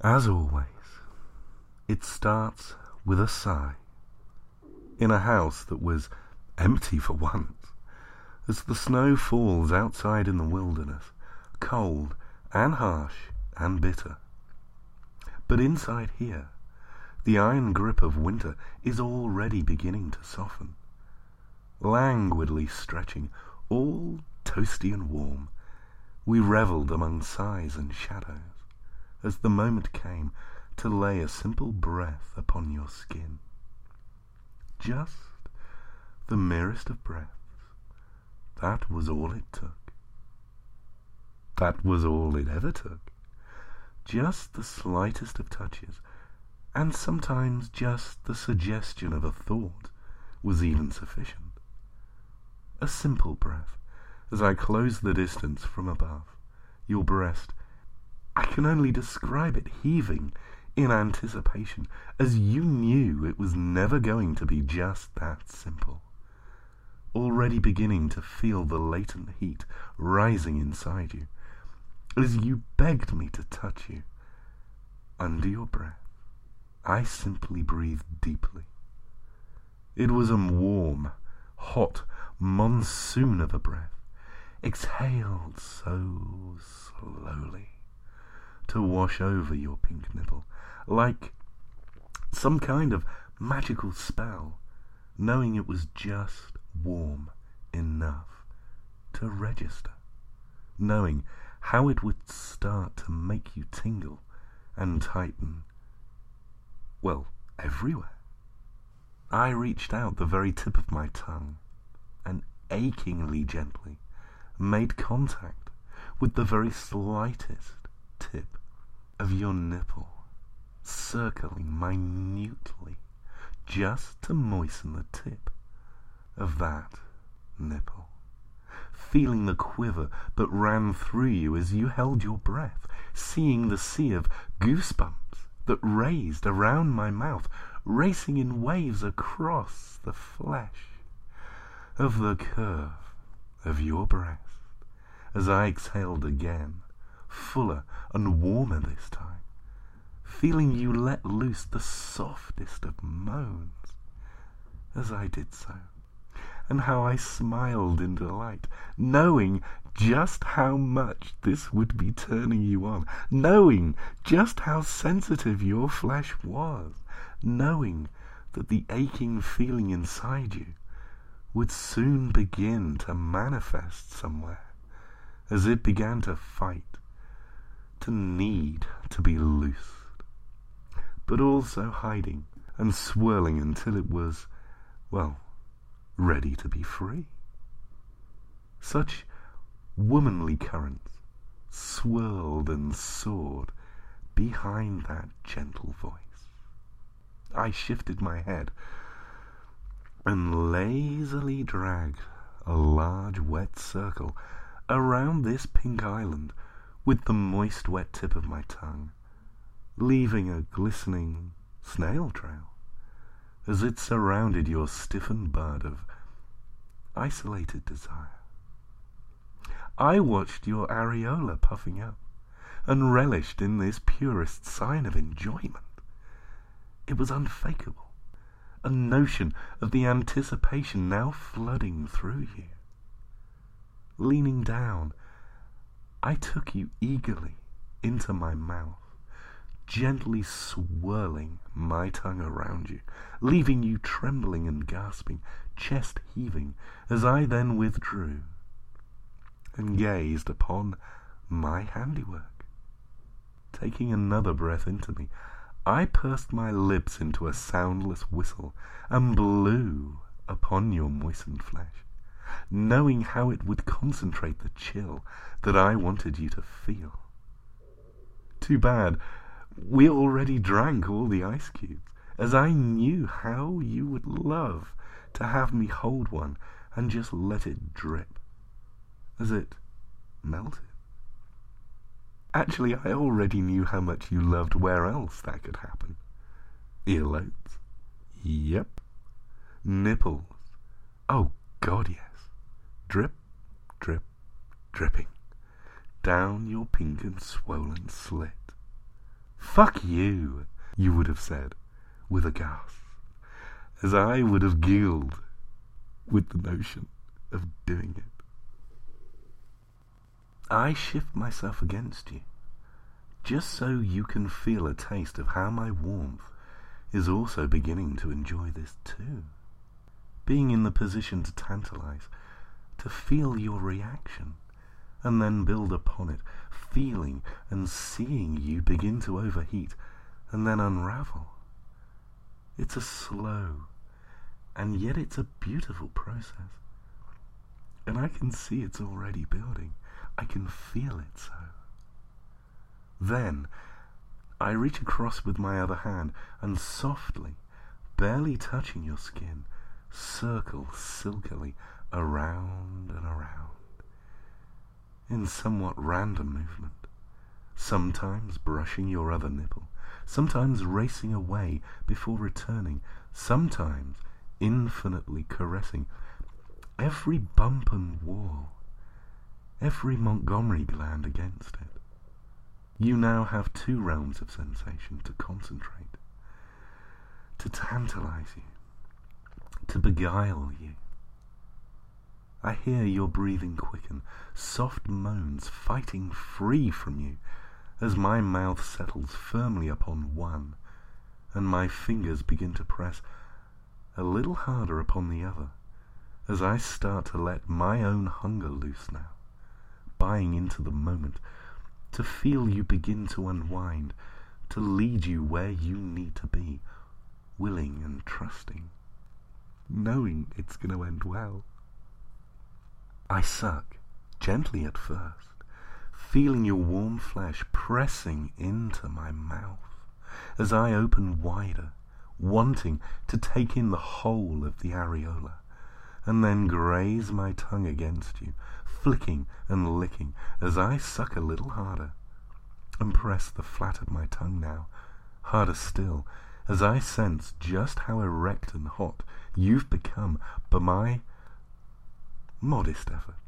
As always, it starts with a sigh. In a house that was empty for once, as the snow falls outside in the wilderness, cold and harsh and bitter. But inside here, the iron grip of winter is already beginning to soften. Languidly stretching, all toasty and warm, we revelled among sighs and shadows, as the moment came to lay a simple breath upon your skin. Just the merest of breaths. That was all it took. That was all it ever took. Just the slightest of touches, and sometimes just the suggestion of a thought was even sufficient. A simple breath, as I closed the distance from above, your breast. I can only describe it heaving in anticipation, as you knew it was never going to be just that simple. Already beginning to feel the latent heat rising inside you, as you begged me to touch you. Under your breath, I simply breathed deeply. It was a warm, hot monsoon of a breath, exhaled so slowly, to wash over your pink nipple, like some kind of magical spell, knowing it was just warm enough to register, knowing how it would start to make you tingle and tighten, well, everywhere. I reached out the very tip of my tongue and achingly gently made contact with the very slightest tip of your nipple, circling minutely just to moisten the tip of that nipple, feeling the quiver that ran through you as you held your breath, seeing the sea of goosebumps that raised around my mouth, racing in waves across the flesh of the curve of your breast, as I exhaled again, fuller and warmer this time, feeling you let loose the softest of moans as I did so, and how I smiled in delight, knowing just how much this would be turning you on, knowing just how sensitive your flesh was, knowing that the aching feeling inside you would soon begin to manifest somewhere, as it began to fight, to need to be loosed, but also hiding and swirling until it was, well, ready to be free. Such womanly currents swirled and soared behind that gentle voice. I shifted my head and lazily dragged a large wet circle around this pink island with the moist wet tip of my tongue, leaving a glistening snail trail as it surrounded your stiffened bud of isolated desire. I watched your areola puffing up and relished in this purest sign of enjoyment. It was unfakeable, a notion of the anticipation now flooding through you. Leaning down, I took you eagerly into my mouth, gently swirling my tongue around you, leaving you trembling and gasping, chest heaving, as I then withdrew and gazed upon my handiwork. Taking another breath into me, I pursed my lips into a soundless whistle and blew upon your moistened flesh, knowing how it would concentrate the chill that I wanted you to feel. Too bad we already drank all the ice cubes, as I knew how you would love to have me hold one and just let it drip as it melted. Actually, I already knew how much you loved where else that could happen. Earlobes. Yep. Nipples. Oh, God, yes. Drip, drip, dripping down your pink and swollen slit. "Fuck you," you would have said, with a gasp, as I would have giggled with the notion of doing it. I shift myself against you, just so you can feel a taste of how my warmth is also beginning to enjoy this too. Being in the position to tantalize, to feel your reaction, and then build upon it, feeling and seeing you begin to overheat and then unravel. It's a slow, and yet it's a beautiful process. And I can see it's already building. I can feel it so. Then I reach across with my other hand and softly, barely touching your skin, circle silkily around and around, in somewhat random movement, sometimes brushing your other nipple, sometimes racing away before returning, sometimes infinitely caressing every bump and wall, every Montgomery gland against it. You now have two realms of sensation to concentrate, to tantalize you, to beguile you. I hear your breathing quicken, soft moans fighting free from you as my mouth settles firmly upon one, and my fingers begin to press a little harder upon the other as I start to let my own hunger loose now, buying into the moment, to feel you begin to unwind, to lead you where you need to be, willing and trusting, knowing it's going to end well. I suck, gently at first, feeling your warm flesh pressing into my mouth as I open wider, wanting to take in the whole of the areola, and then graze my tongue against you, flicking and licking as I suck a little harder, and press the flat of my tongue now, harder still, as I sense just how erect and hot you've become by my modest efforts.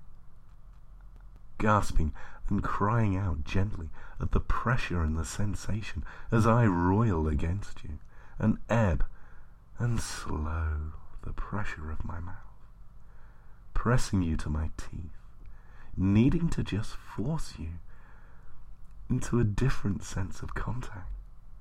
Gasping and crying out gently at the pressure and the sensation as I roil against you, and ebb and slow the pressure of my mouth, pressing you to my teeth, needing to just force you into a different sense of contact.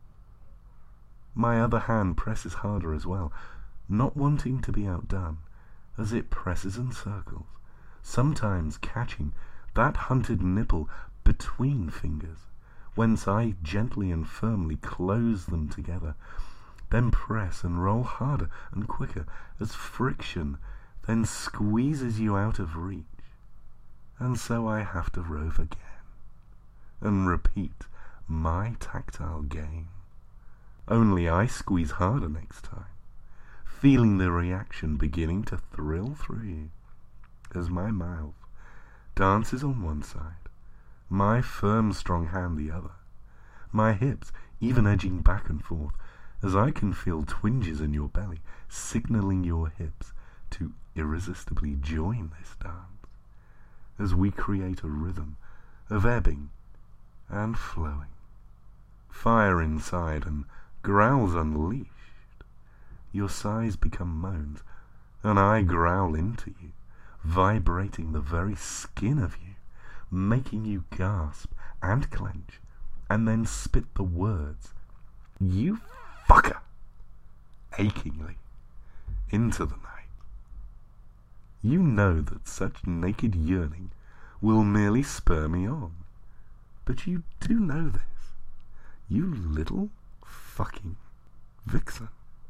My other hand presses harder as well, not wanting to be outdone, as it presses and circles, sometimes catching that hunted nipple between fingers, whence I gently and firmly close them together, then press and roll harder and quicker as friction then squeezes you out of reach, and so I have to rove again and repeat my tactile game, only I squeeze harder next time, feeling the reaction beginning to thrill through you as my mouth dances on one side, my firm strong hand the other, my hips even edging back and forth as I can feel twinges in your belly signaling your hips to irresistibly join this dance as we create a rhythm of ebbing and flowing, fire inside and growls unleashed. Your sighs become moans, and I growl into you, vibrating the very skin of you, making you gasp and clench, and then spit the words, "You fucker," achingly, into the night. You know that such naked yearning will merely spur me on, but you do know this, you little fucking vixen.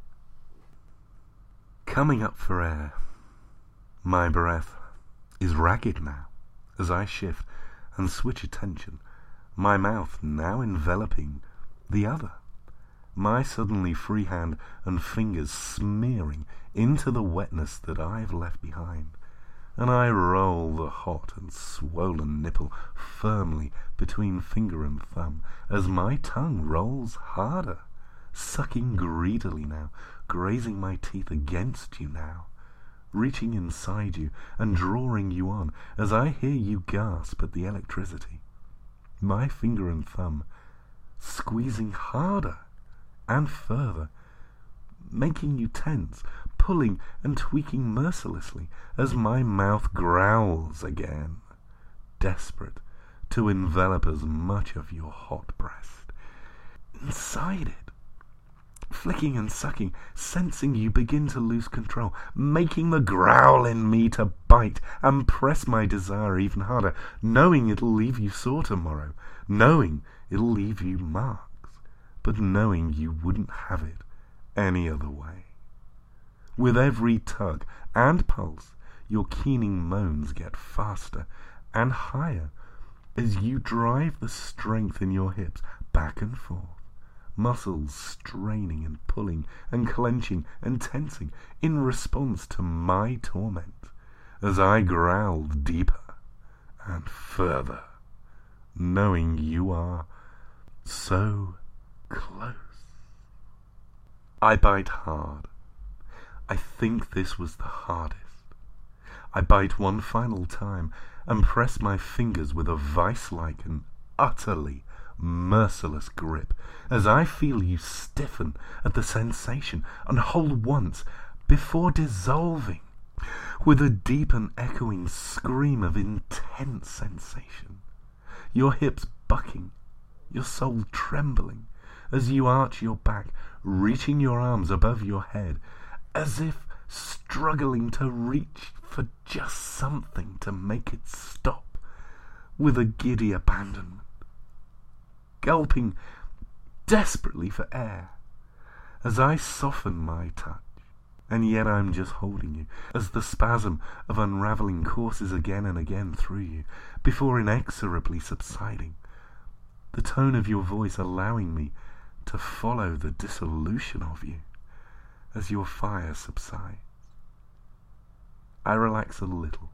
Coming up for air, my breath is ragged now as I shift and switch attention, my mouth now enveloping the other, my suddenly free hand and fingers smearing into the wetness that I've left behind, and I roll the hot and swollen nipple firmly between finger and thumb as my tongue rolls harder, sucking greedily now, grazing my teeth against you now, reaching inside you and drawing you on as I hear you gasp at the electricity. My finger and thumb squeezing harder and further, making you tense, pulling and tweaking mercilessly as my mouth growls again, desperate to envelop as much of your hot breast inside it, flicking and sucking, sensing you begin to lose control, making the growl in me to bite and press my desire even harder, knowing it'll leave you sore tomorrow, knowing it'll leave you marks, but knowing you wouldn't have it any other way. With every tug and pulse, your keening moans get faster and higher as you drive the strength in your hips back and forth, muscles straining and pulling and clenching and tensing in response to my torment as I growled deeper and further, knowing you are so close. I bite hard. I think this was the hardest. I bite one final time and press my fingers with a vice-like and utterly merciless grip as I feel you stiffen at the sensation and hold once before dissolving with a deep and echoing scream of intense sensation, your hips bucking, your soul trembling as you arch your back, reaching your arms above your head as if struggling to reach for just something to make it stop with a giddy abandonment, gulping desperately for air as I soften my touch, and yet I'm just holding you as the spasm of unravelling courses again and again through you before inexorably subsiding, the tone of your voice allowing me to follow the dissolution of you as your fire subsides. I relax a little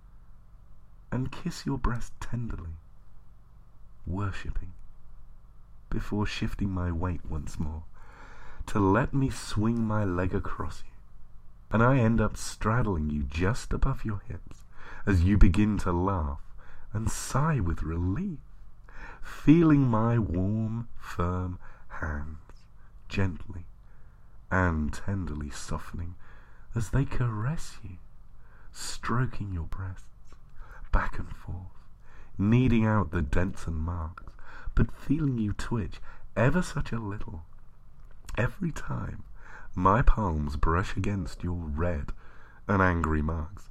and kiss your breast tenderly, worshipping, before shifting my weight once more to let me swing my leg across you, and I end up straddling you just above your hips as you begin to laugh and sigh with relief, feeling my warm, firm hands gently and tenderly softening as they caress you, stroking your breasts back and forth, kneading out the dents and marks, but feeling you twitch ever such a little every time my palms brush against your red and angry marks.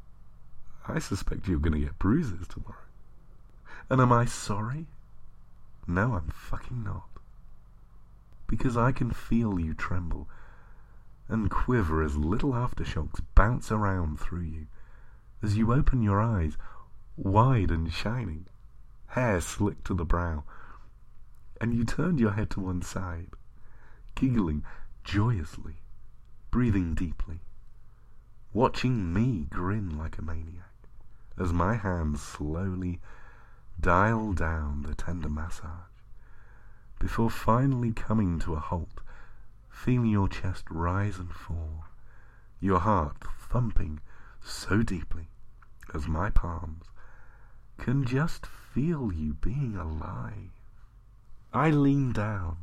I suspect you're going to get bruises tomorrow. And am I sorry? No, I'm fucking not. Because I can feel you tremble and quiver as little aftershocks bounce around through you as you open your eyes wide and shining, hair slicked to the brow, and you turned your head to one side, giggling joyously, breathing deeply, watching me grin like a maniac as my hands slowly dial down the tender massage before finally coming to a halt, feeling your chest rise and fall, your heart thumping so deeply as my palms can just feel you being alive. I lean down,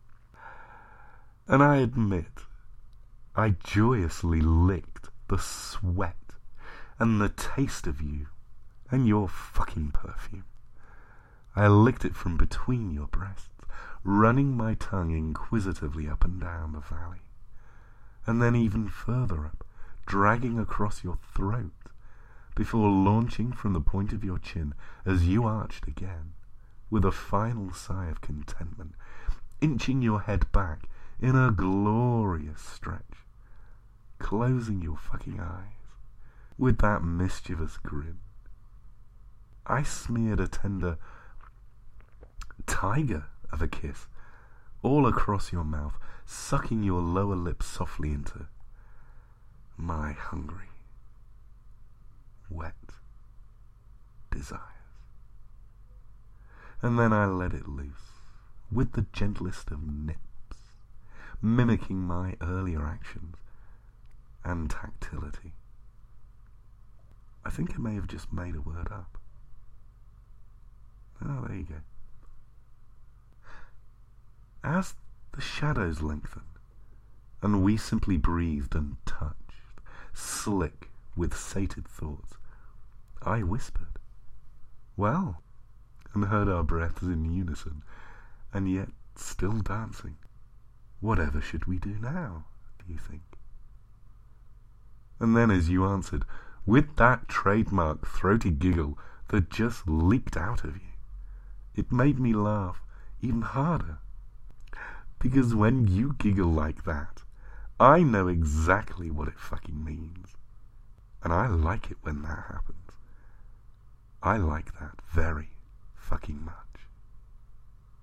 and I admit I joyously licked the sweat and the taste of you and your fucking perfume. I licked it from between your breasts, running my tongue inquisitively up and down the valley, and then even further up, dragging across your throat, before launching from the point of your chin as you arched again, with a final sigh of contentment, inching your head back in a glorious stretch, closing your fucking eyes with that mischievous grin. I smeared a tender tiger of a kiss all across your mouth, sucking your lower lip softly into my hungry, wet desires. And then I let it loose with the gentlest of nips, mimicking my earlier actions and tactility. I think I may have just made a word up. Oh, there you go. As the shadows lengthened, and we simply breathed untouched, slick with sated thoughts, I whispered, "Well," and heard our breaths in unison, and yet still dancing. "Whatever should we do now, do you think?" And then as you answered, with that trademark throaty giggle that just leaked out of you, it made me laugh even harder. Because when you giggle like that, I know exactly what it fucking means. And I like it when that happens. I like that very fucking much.